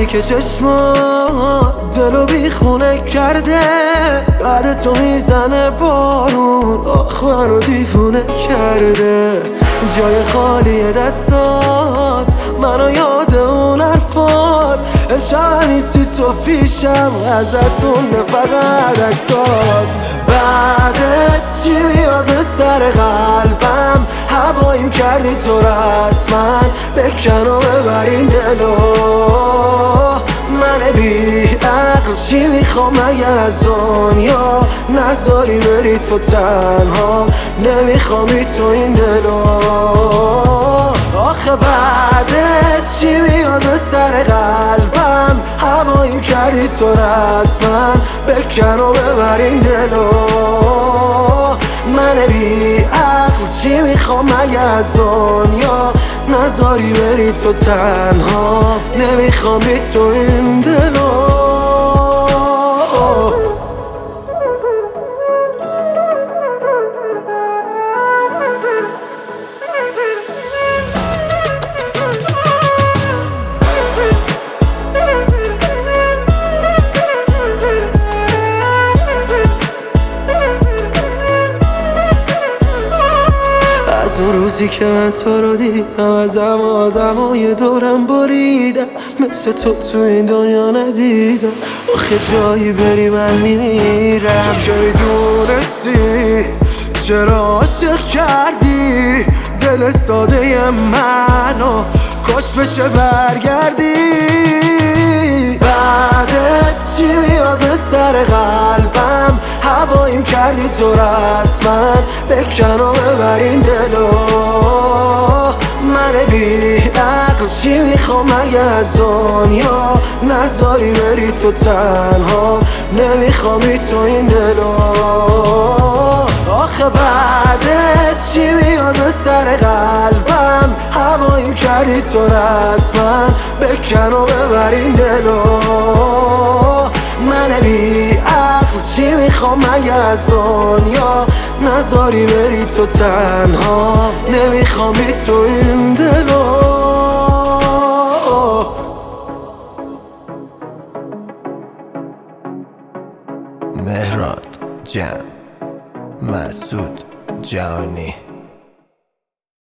که چشمات دلو بیخونه کرده، بعد تو میزنه بارون، آخ منو دیوونه کرده. جای خالی دستات منو یاد اون حرفات، امشب نیستی تو پیشم، ازت مونده فقط عکسات. بعدت چی میاد به سر قلبم، هواییم کردی تو رسما، بکن و ببر این دلو. من بی عقل چی میخوام مگه از دنیا، نذاری بری تو تنها، نمیخوامی تو این دلو. آخه بعدت چی میاد به سر قلبم، هواییم کردی تو رسما، بکن و ببر این دلو. من بی عقل چی میخوام مگه از دنیا، نذاری بری تو تنها، نمیخوام بی تو این دلو. از اون روزی که من تو رو دیدم، ازم آدمای دورم بریدم، مثل تو این دنیا ندیدم. آخه جایی بری من میمیرم. تو که میدونستی چرا عاشق کردی دل ساده منو، کاش بشه برگردی. بعدت چی میاد به سر قلبم، هواییم کردی تو رسما، بکن و ببر این دلو. من بی عقل چی میخوام مگه از دنیا، نذاری بری تو تنها، نمیخوامی تو این دلو. آخه بعدت چی میاد به سر قلبم، هواییم کردی تو رسما، بکن و ببر این دلو. من بی عقل چی میخوام مگه از دنیا، نذاری بری تو تنها، نمیخوام بی تو این دلو. مهراد جمع، مسعود جهانی.